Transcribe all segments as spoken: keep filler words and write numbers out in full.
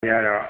Yeah.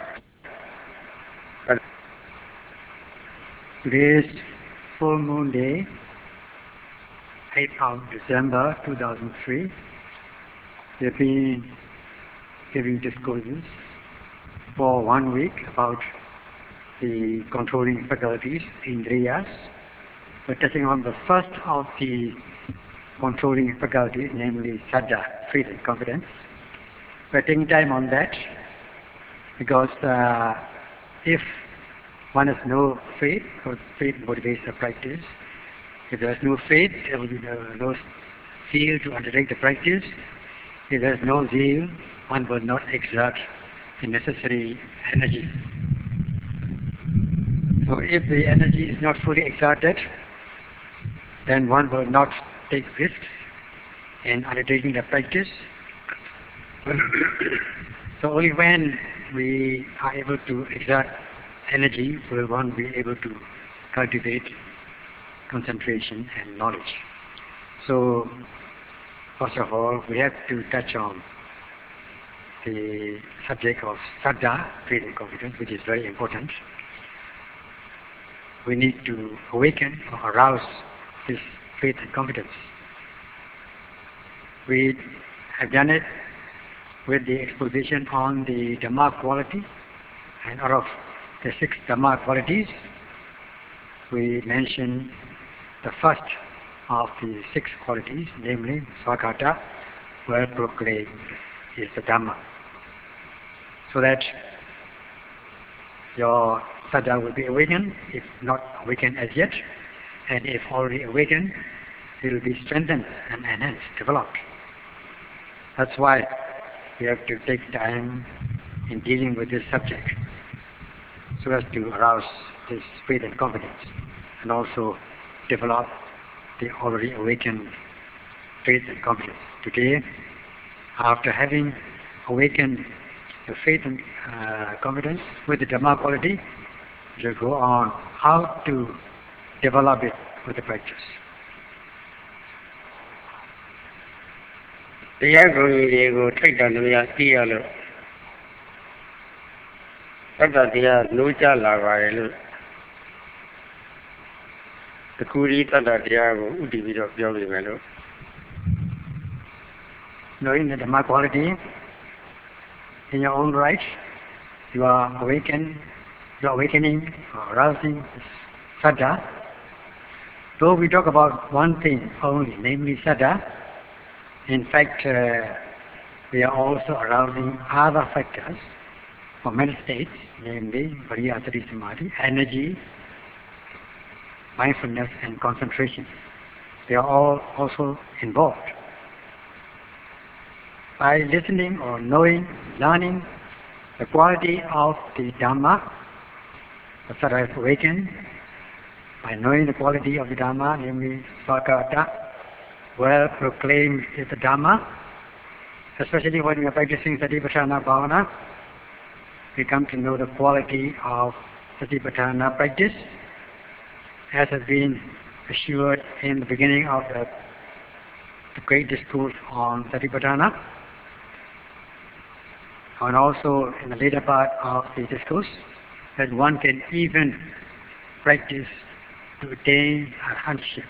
Today is full moon day, eighth of December two thousand three. We have been giving discourses for one week about the controlling faculties, Indriyas. We're touching on the first of the controlling faculties, namely Saddha, faith and confidence. We're taking time on that because uh, if one has no faith, because faith motivates the practice. If there is no faith, there will be no, no zeal to undertake the practice. If there is no zeal, one will not exert the necessary energy. So if the energy is not fully exerted, then one will not take risks in undertaking the practice. So only when we are able to exert energy will one be able to cultivate concentration and knowledge. So first of all, we have to touch on the subject of Saddha, faith and confidence, which is very important. We need to awaken or arouse this faith and confidence. We have done it with the exposition on the Dhamma quality, and out of the six Dhamma qualities, we mentioned the first of the six qualities, namely Svagata, well proclaimed, is the Dhamma. So that your Saddha will be awakened, if not awakened as yet, and if already awakened, it will be strengthened and enhanced, developed. That's why we have to take time in dealing with this subject, so as to arouse this faith and confidence, and also develop the already awakened faith and confidence. Today, after having awakened the faith and uh, confidence with the Dhamma quality, we will go on how to develop it with the practice. တရားကိုယ်တွေကိုထိုက်တန်တရားသိရလို့သတ္တတရားနိုးကြလာပါတယ်လို့တကူကြီးသတ္တတရားကိုဥတည်ပြီးတော့ပြောပြမယ်လို့ Knowing the Dhamma quality in your own right, you are awakened, you are awakening, or arousing Saddha. Though we talk about one thing only, namely Saddha, in fact, uh, we are also arousing other factors for mental states, namely Variyasati Samadhi, energy, mindfulness and concentration. They are all also involved. By listening or knowing, learning the quality of the Dhamma, the Saddha is awakened. By knowing the quality of the Dhamma, namely Svagata, well proclaimed is the Dhamma, especially when we are practicing Satipatthana Bhavana, we come to know the quality of Satipatthana practice, as has been assured in the beginning of the, the great discourse on Satipatthana, and also in the later part of the discourse, that one can even practice to attain arhatship,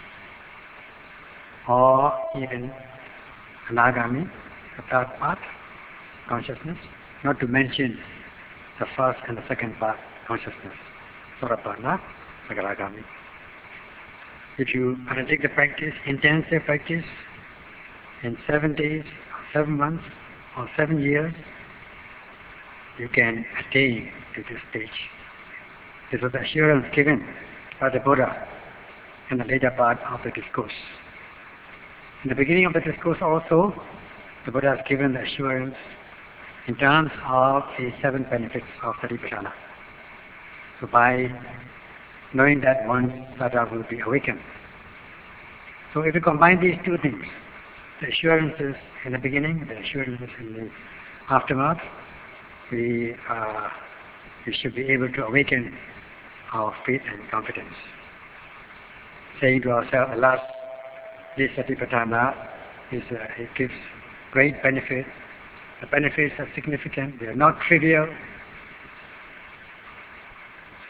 or even anagami, the third part, consciousness, not to mention the first and the second part, consciousness, Sotapanna, Sagaragami. If you undertake the practice, intensive practice, in seven days, or seven months, or seven years, you can attain to this stage. This was the assurance given by the Buddha in the later part of the discourse. In the beginning of the discourse also, the Buddha has given the assurance in terms of the seven benefits of Satipatthana. So by knowing that, one Saddha will be awakened. So if you combine these two things, the assurances in the beginning, the assurances in the aftermath, we, uh, we should be able to awaken our faith and confidence. Saying to ourselves, alas, this Satipatthana is, uh, it gives great benefit. The benefits are significant, they are not trivial,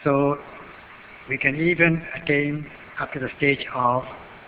So we can even attain up to the stage of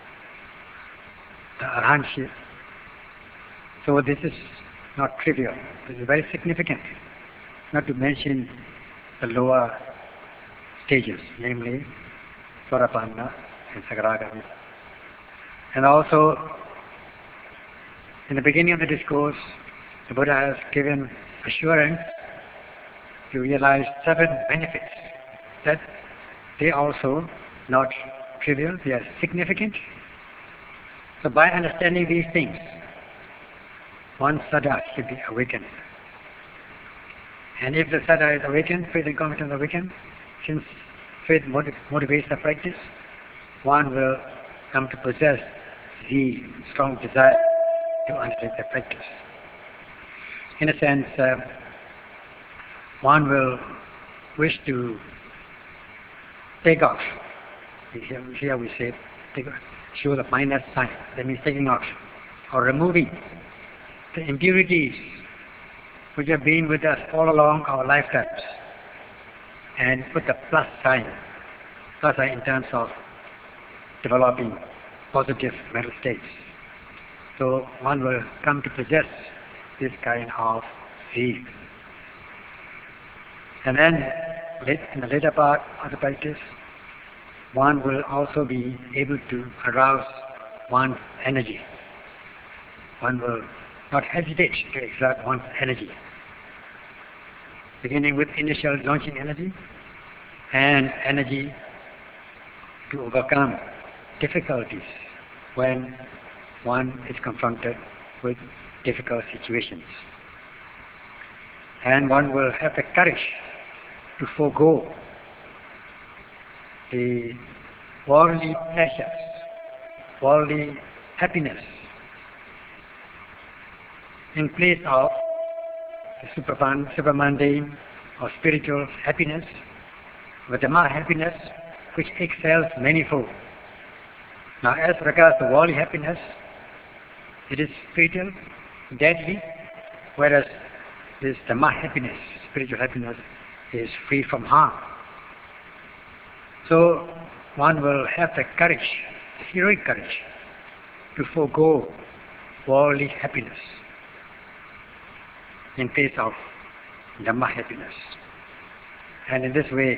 the arahantship. So this is not trivial. This is very significant. Not to mention the lower stages, namely Sotapanna and Sagaragami. And also, in the beginning of the discourse, the Buddha has given assurance to realize seven benefits that they also not trivial, they are significant. So by understanding these things, one sada should be awakened. And if the sada is awakened, faith and confidence awakened, since faith motiv motivates the practice, one will come to possess the strong desire to undertake the practice. In a sense, uh, one will wish to take off. Here, here we say, take, show the minus sign. That means taking off or removing the impurities which have been with us all along our lifetimes, and put the plus sign, plus sign in terms of developing positive mental states. So one will come to possess this kind of zeal. And then in the later part of the practice, one will also be able to arouse one's energy. One will not hesitate to exert one's energy, beginning with initial launching energy and energy to overcome difficulties when one is confronted with difficult situations. And one will have the courage to forego the worldly pleasures, worldly happiness, in place of the supermundane or spiritual happiness, the Dhamma happiness, which excels manifold. Now, as regards the worldly happiness, it is fatal, deadly, whereas this Dhamma happiness, spiritual happiness, is free from harm. So, one will have the courage, the heroic courage, to forego worldly happiness in place of Dhamma happiness. And in this way,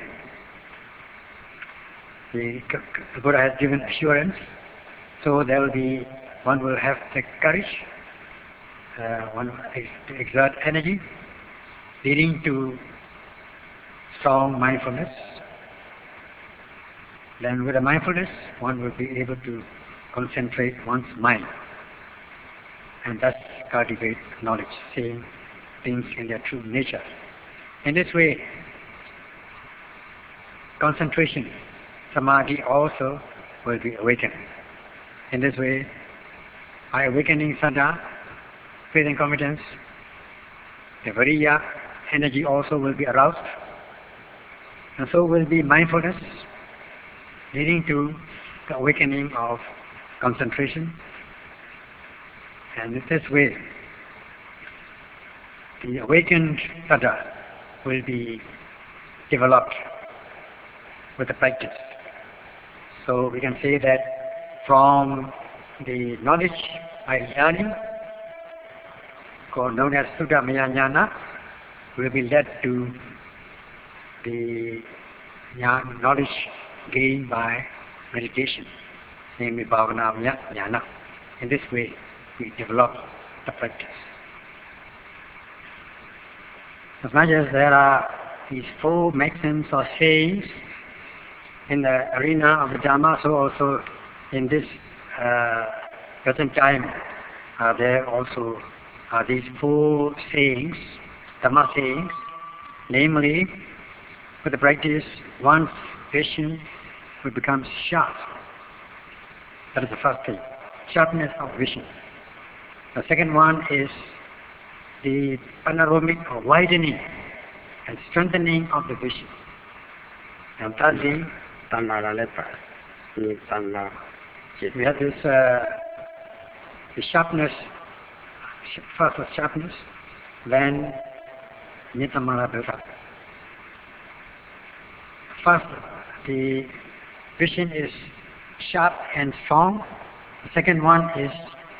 the, the Buddha has given assurance, so there will be, one will have the courage, uh, one will exert energy, leading to strong mindfulness. Then with the mindfulness, one will be able to concentrate one's mind and thus cultivate knowledge, seeing things in their true nature. In this way, concentration, samadhi also will be awakened. In this way, by awakening saddha, faith and confidence, the viriya, energy also will be aroused, and so will be mindfulness, leading to the awakening of concentration. And in this way, the awakened saddha will be developed with the practice. So we can say that from the knowledge by learning, known as Sutta Maya Jnana, will be led to the knowledge gained by meditation, namely Bhavana Jnana. In this way, we develop the practice. As much as there are these four maxims or sayings in the arena of the Dhamma, so also in this uh, present time, uh, there also are these four sayings, Dhamma sayings, namely, with the practice, one's vision will become sharp. That is the first thing, sharpness of vision. The second one is the panoramic or widening and strengthening of the vision. And thirdly, we have this uh, the sharpness, first was sharpness, then Nitamara Bhava. first, the vision is sharp and strong. The second one is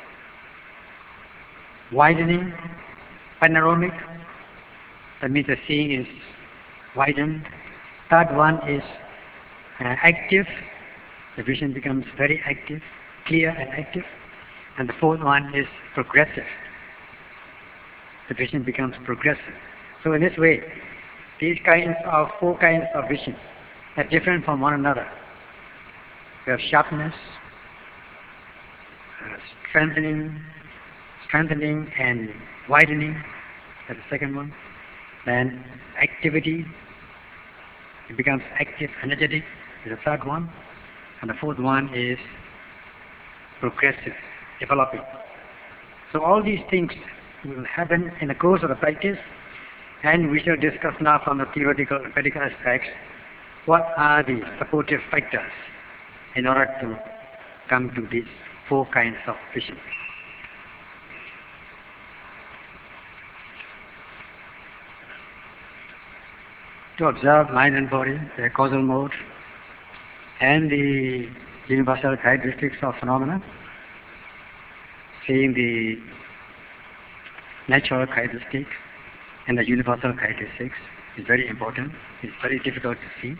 widening, panoramic. That means the seeing is widened. Third one is uh, active. The vision becomes very active, clear and active. And the fourth one is progressive. The vision becomes progressive. So in this way, these kinds of four kinds of vision are different from one another. We have sharpness, uh, strengthening, strengthening and widening. That's the second one. Then activity, it becomes active, energetic, is the third one. And the fourth one is progressive, developing. So all these things will happen in the course of the practice, and we shall discuss now from the theoretical and practical aspects what are the supportive factors in order to come to these four kinds of vision. To observe mind and body, their causal mode, and the universal characteristics of phenomena, seeing the natural characteristics and the universal characteristics is very important. It's very difficult to see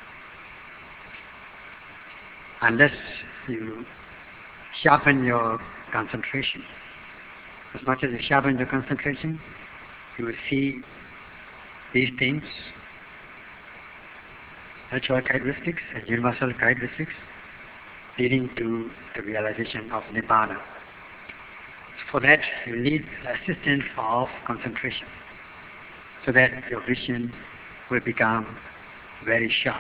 unless you sharpen your concentration. As much as you sharpen your concentration, you will see these things, natural characteristics and universal characteristics, leading to the realization of Nibbana. For that, you need the assistance of concentration, so that your vision will become very sharp.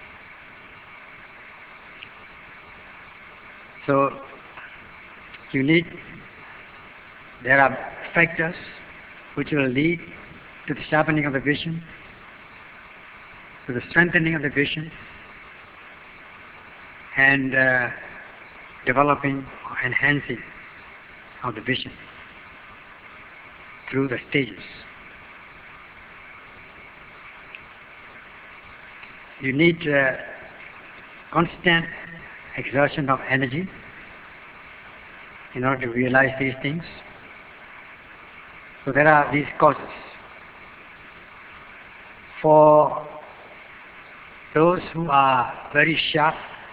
So, you need, there are factors which will lead to the sharpening of the vision, to the strengthening of the vision, and uh, developing or enhancing of the vision through the stages. You need uh, constant exertion of energy in order to realize these things. So there are these causes. For those who are very sharp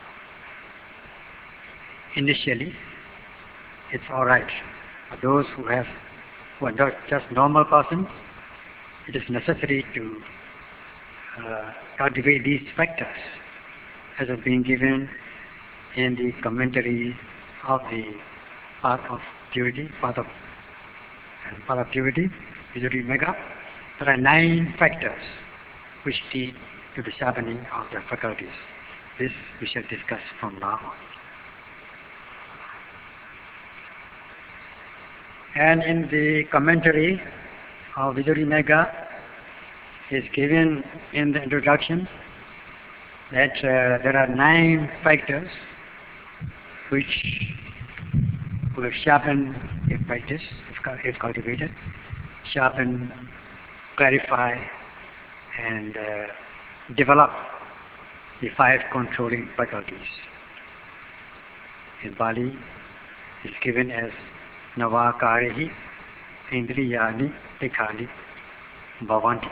initially, it's all right. For those who have who are not just normal persons, it is necessary to uh, cultivate these factors, as has been given in the commentary of the Path of Purity, Path of and Path of Purity, Visuddhimagga. There are nine factors which lead to the sharpening of the faculties. This we shall discuss from now on. And in the commentary of Visuddhimagga is given in the introduction that uh, there are nine factors which will sharpen if practice, if cultivated, sharpen, clarify, and uh, develop the five controlling faculties. In Pali, it's given as Navakarehi Indriyani Tikhani Bhavanti.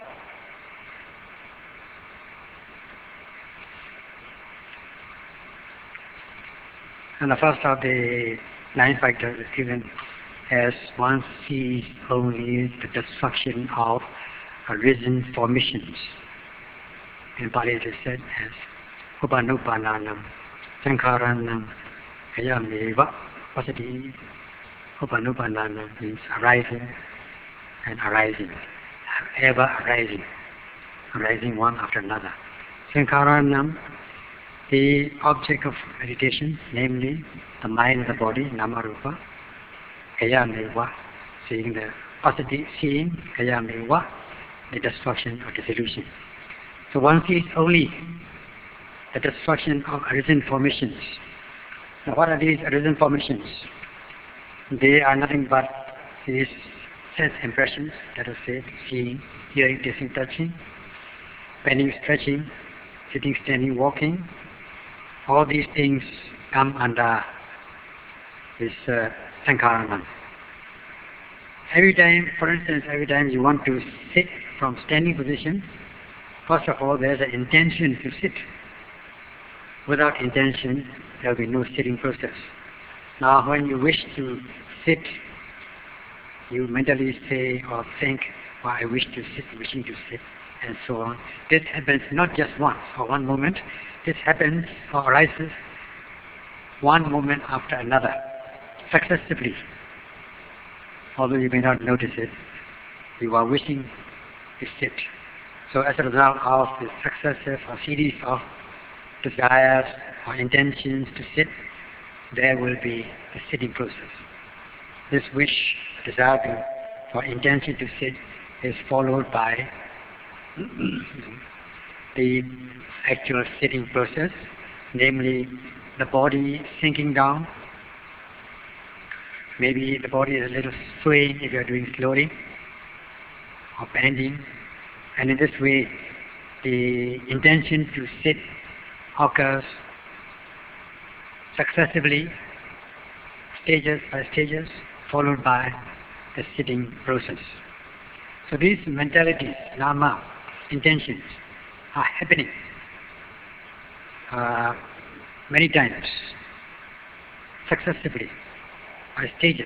And the first of the nine factors is given as one sees only the destruction of arisen formations. In Pali it is said as Upanupananam Sankharanam Kayameva Pasati. Upanupananam means arising and arising, ever arising, arising one after another. Sankharanam, the object of meditation, namely the mind and the body, Namarupa, Kayameva, seeing the pasati, seeing Kayameva, the destruction or dissolution. So one sees only the destruction of arisen formations. Now what are these arisen formations? They are nothing but these sense impressions, let us say, seeing, hearing, tasting, touching, bending, stretching, sitting, standing, walking, all these things come under this uh, Sankharanam. Every time, for instance, every time you want to sit from standing position, first of all, there's an intention to sit. Without intention, there will be no sitting process. Now, when you wish to sit, you mentally say or think, well, I wish to sit, wishing to sit, and so on. This happens not just once or one moment. This happens or arises one moment after another, successively. Although you may not notice it, you are wishing to sit. So as a result of the successive or series of desires or intentions to sit, there will be a sitting process. This wish, desire to, or intention to sit is followed by the actual sitting process, namely the body sinking down. Maybe the body is a little swaying if you are doing slowly, or bending, and in this way the intention to sit occurs successively, stages by stages, followed by the sitting process. So these mentalities, nama, intentions, are happening uh, many times, successively, by stages.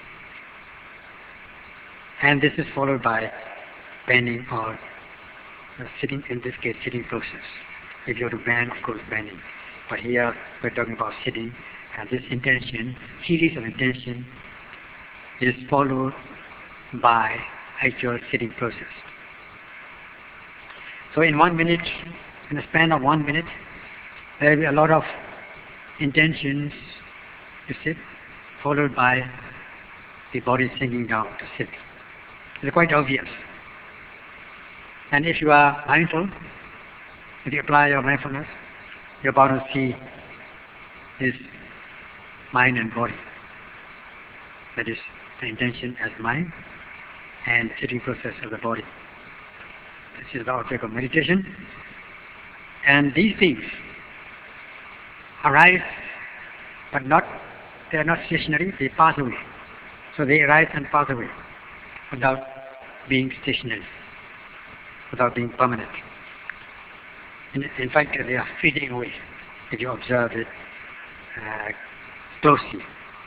And this is followed by bending or uh, sitting, in this case, sitting process. If you have to bend, of course, bending. But here we're talking about sitting, and this intention, series of intention, is followed by actual sitting process. So in one minute, in a span of one minute, there will be a lot of intentions to sit, followed by the body sinking down to sit. It's quite obvious. And if you are mindful, if you apply your mindfulness, you're about to see this mind and body. That is the intention as mind and sitting process of the body. This is the object of meditation. And these things arise, but not, they are not stationary, they pass away. So they arise and pass away without being stationary, without being permanent. In, in fact, they are fading away if you observe it uh, closely.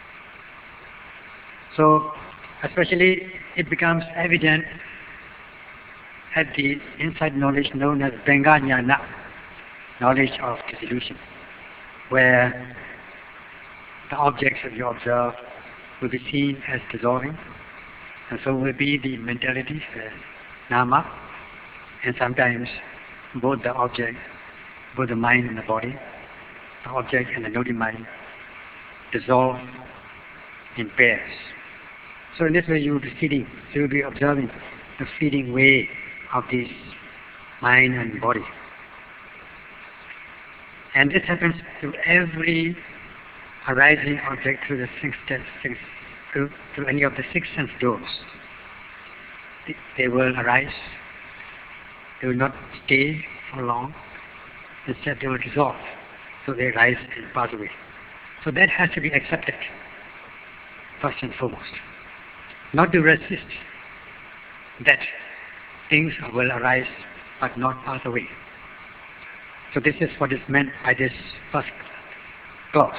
So, especially it becomes evident at the inside knowledge known as Benganyana, knowledge of dissolution, where the objects that you observe will be seen as dissolving, and so will be the mentalities, the nama, and sometimes both the object, both the mind and the body, the object and the nodi mind, dissolve in pairs. So in this way you will be feeding, so you will be observing the feeding way of this mind and body. And this happens to every arising object through the six, six through, through any of the six sense doors. They, they will arise, they will not stay for long, instead they will dissolve. So they rise and pass away. So that has to be accepted, first and foremost. Not to resist that things will arise but not pass away. So this is what is meant by this first clause.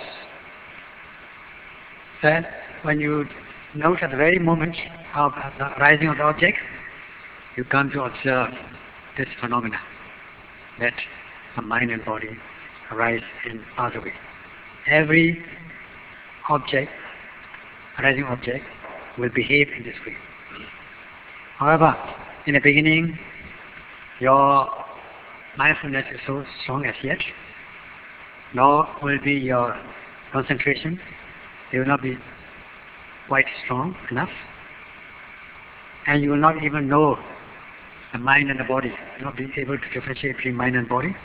That when you note at the very moment of the rising of the object, you come to observe this phenomena, that the mind and body arise and pass away. Every object, arising object, will behave in this way. However, in the beginning, your mindfulness is so strong as yet, nor will be your concentration. They will not be quite strong enough, and you will not even know the mind and the body. You will not be able to differentiate between mind and body.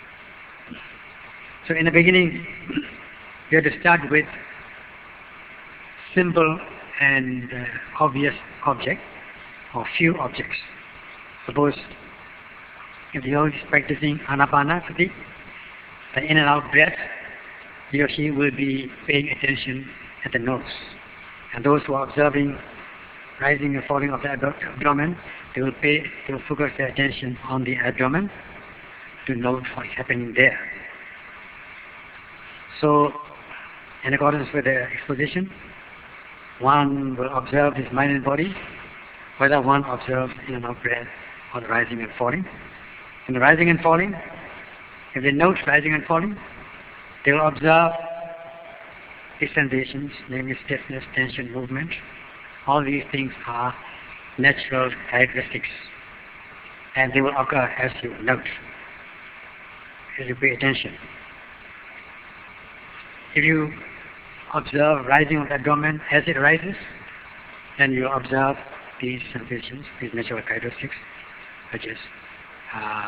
So in the beginning, you have to start with simple and uh, obvious object, or few objects. Suppose if the yogi is practicing anapanasati, the in and out breath, he or she will be paying attention at the nose. And those who are observing rising and falling of the abdomen, they will pay, they will focus their attention on the abdomen to note what's happening there. So, in accordance with the exposition, one will observe his mind and body, whether one observes in and out breath or the rising and falling. In the rising and falling, if they note rising and falling, they will observe these sensations, namely stiffness, tension, movement. All these things are natural characteristics, and they will occur as you note, as you pay attention. If you observe rising of the abdomen as it rises, then you observe these sensations, these natural characteristics, such as uh,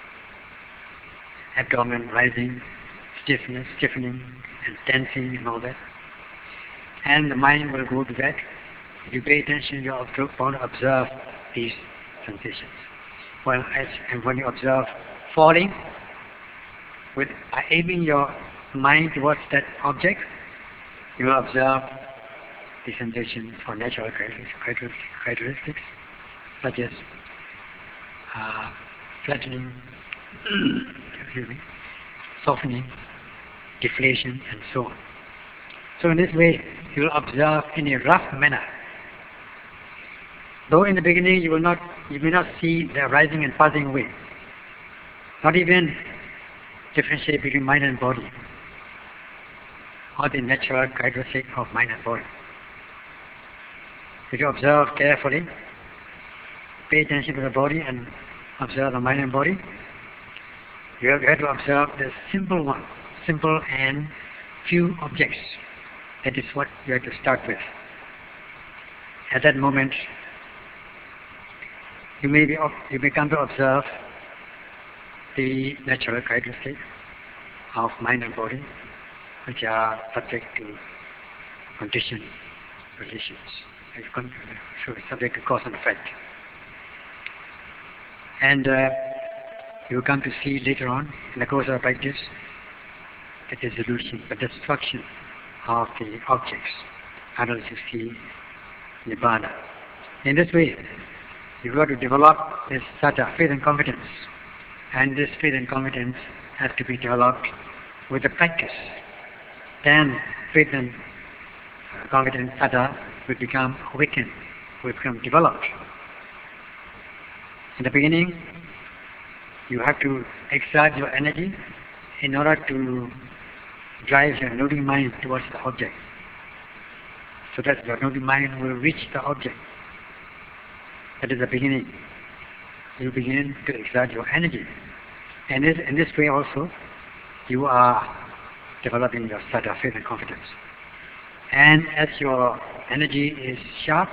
abdomen rising, stiffness, stiffening, and tensing, and all that. And the mind will go to that. If you pay attention, you are bound to observe these sensations. Well, as, and when you observe falling, with by aiming your mind towards that object, you will observe the sensations or natural characteristics, such as uh, flattening, excuse me, softening, deflation, and so on. So in this way, you will observe in a rough manner. Though in the beginning you will not, you may not see the rising and passing away, not even differentiate between mind and body, or the natural characteristic of mind and body. If you observe carefully, pay attention to the body and observe the mind and body, you have to observe the simple one, simple and few objects. That is what you have to start with. At that moment, you may be you may come to observe the natural characteristics of mind and body, which are subject to condition, relations, so subject to cause and effect. And uh, you will come to see later on, in the course of practice, the dissolution, the destruction of the objects, until you see Nibbana. In this way, you've got to develop this saddha, faith and confidence. And this faith and confidence has to be developed with the practice. Then faith and confidence, saddha, will become awakened, will become developed. In the beginning, you have to exert your energy in order to drive your noting mind towards the object, so that your noting mind will reach the object. That is the beginning. You begin to exert your energy. And this, in this way also, you are developing your saddha, faith and confidence. And as your energy is sharp,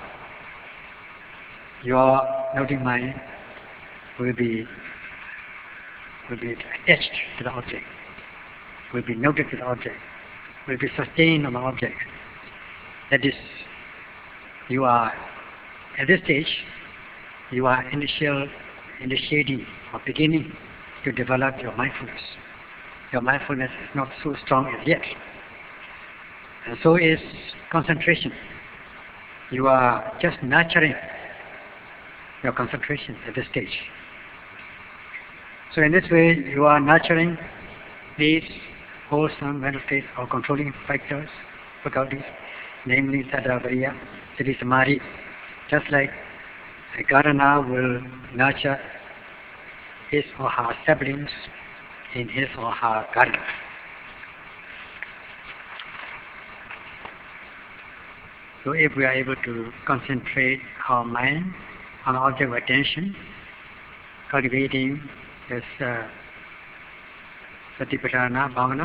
your noting mind will be will be attached to the object, will be noted to the object, will be sustained on the object. That is, you are, at this stage, you are initial, initiating or beginning to develop your mindfulness. Your mindfulness is not so strong as yet. And so is concentration. You are just nurturing your concentration at this stage. So in this way, you are nurturing these wholesome mental states or controlling factors, faculties, namely saddha, viriya, sati, samadhi. Just like a gardener will nurture his or her saplings in his or her garden. So if we are able to concentrate our mind on the object of attention, cultivating this uh, Satipatthana Bhavana,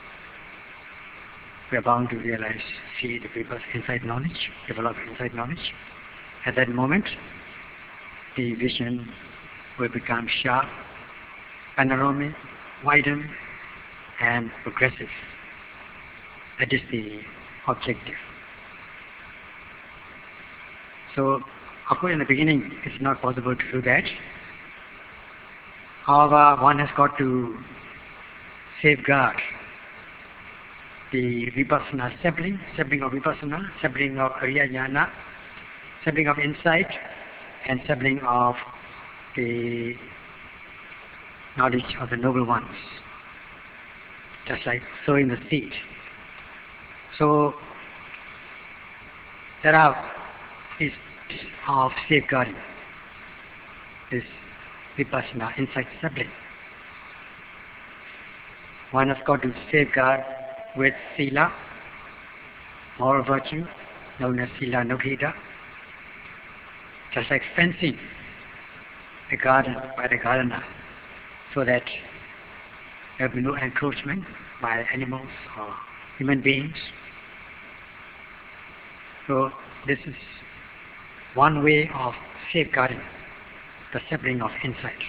we are bound to realize, see the people's inside knowledge, develop inside knowledge. At that moment, the vision will become sharp, panoramic, widen, and progressive. That is the objective. So, of course, in the beginning, it's not possible to do that. However, one has got to safeguard the vipassana sibling, sibling of vipassana, sibling of Ariya Jnana, sibling of insight, and sibling of the knowledge of the noble ones. Just like sowing the seed. So there are these of safeguarding this vipassana insight sibling. One has got to safeguard with sila, moral virtue, known as sila nughita, just like fencing the garden by the gardener, so that there will be no encroachment by animals or human beings. So this is one way of safeguarding the sibling of insight.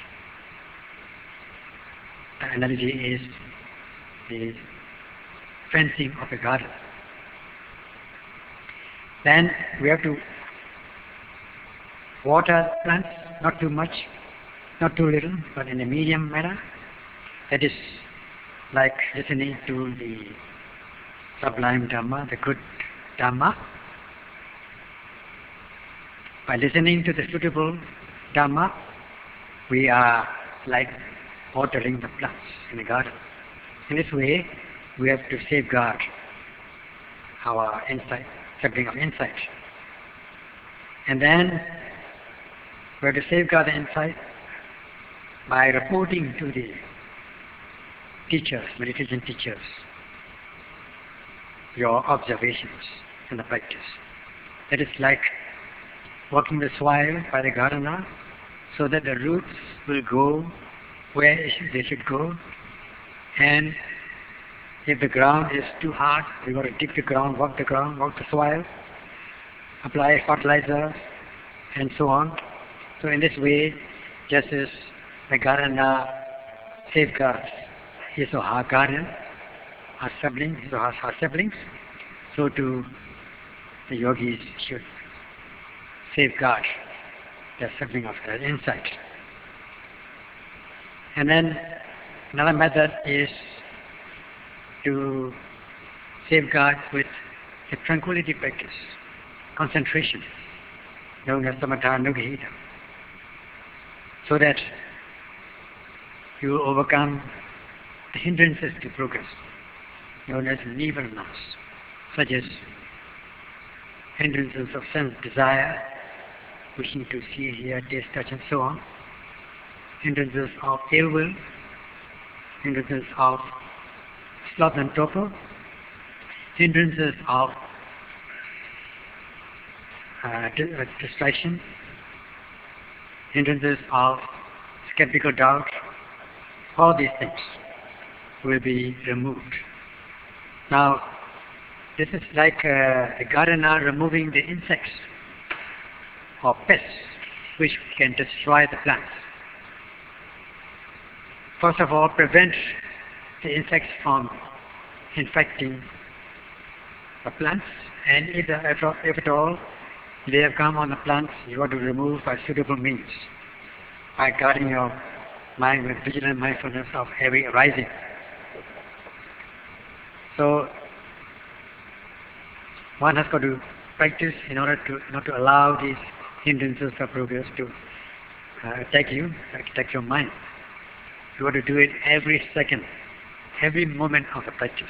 The analogy is the fencing of a garden. Then we have to water plants, not too much, not too little, but in a medium manner. That is like listening to the sublime Dhamma, the good Dhamma. By listening to the suitable Dhamma, we are like watering the plants in the garden. In this way, we have to safeguard our insight, sibling of insight. And then we have to safeguard the insight by reporting to the teachers, meditation teachers, your observations in the practice. That is like working the soil by the gardener so that the roots will go where they should go. And if the ground is too hard, we've got to dig the ground, work the ground, work the soil, apply fertilizer, and so on. So in this way, just as the gardener safeguards his or her garden, her siblings, his or her siblings, so too the yogis should safeguard their sibling of their insight. And then another method is to safeguard with a tranquility practice, concentration, known as samatha nughita, so that you overcome the hindrances to progress, known as nivarnas, such as hindrances of sense desire, wishing to see, hear, taste, touch, and so on, hindrances of ill will, hindrances of sloth and torpor, hindrances of uh, distraction, hindrances of skeptical doubt. All these things will be removed. Now, this is like a, a gardener removing the insects or pests which can destroy the plants. First of all, prevent the insects from infecting the plants, and if, if at all they have come on the plants, you have to remove by suitable means, by guarding your mind with vigilant mindfulness of every arising. So one has got to practice in order to not to allow these hindrances of progress to uh, attack you, attack your mind. You have to do it every second, every moment of the practice.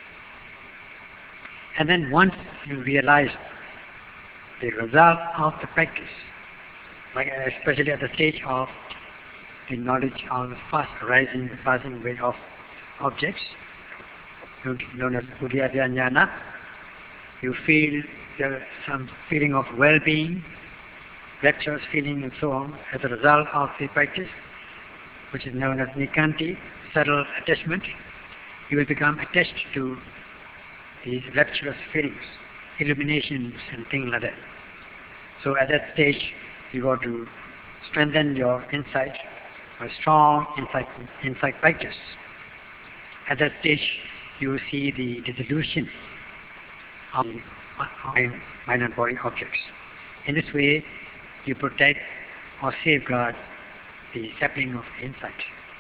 And then once you realize the result of the practice, like especially at the stage of the knowledge of the fast arising, passing away of objects, known as Udiyata Jnana, you feel there some feeling of well-being, rapturous feeling and so on as a result of the practice, which is known as Nikanti, subtle attachment. You will become attached to these rapturous feelings, illuminations and things like that. So at that stage, you got to strengthen your insight, a strong insight, insight practice. At that stage, you will see the dissolution of mind, mind and body objects. In this way, you protect or safeguard the sapling of insight.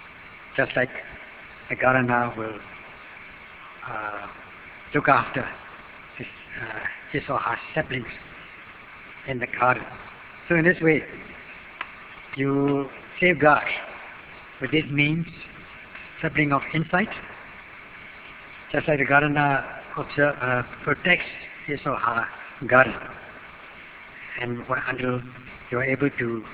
just like a gardener will uh, look after his, uh, his or her saplings in the garden. So in this way, you safeguard with this means sapling of insight, just like the gardener observe, uh, protects his or her garden, and until you are able to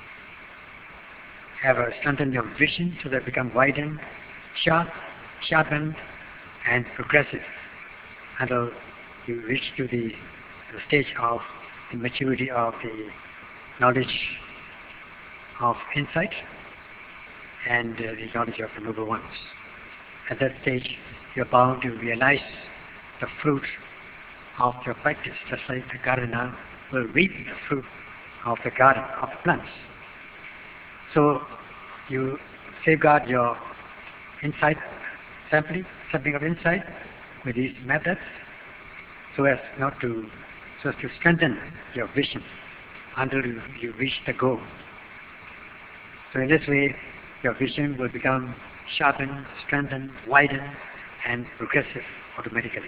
have a strengthen your vision so that it become widened, sharp, sharpened, and progressive until you reach to the, the stage of the maturity of the knowledge of insight and uh, the knowledge of the noble ones. At that stage, you're bound to realize the fruit of your practice, just like the gardener will reap the fruit of the garden, of the plants. So you safeguard your insight, sampling, sampling of insight with these methods, so as not to, so as to strengthen your vision until you, you reach the goal. So in this way, your vision will become sharpened, strengthened, widened, and progressive automatically.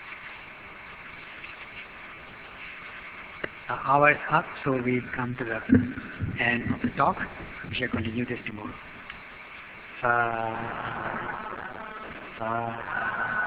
The hour is up, so we've come to the end of the talk. We shall continue this tomorrow. Sa, sa.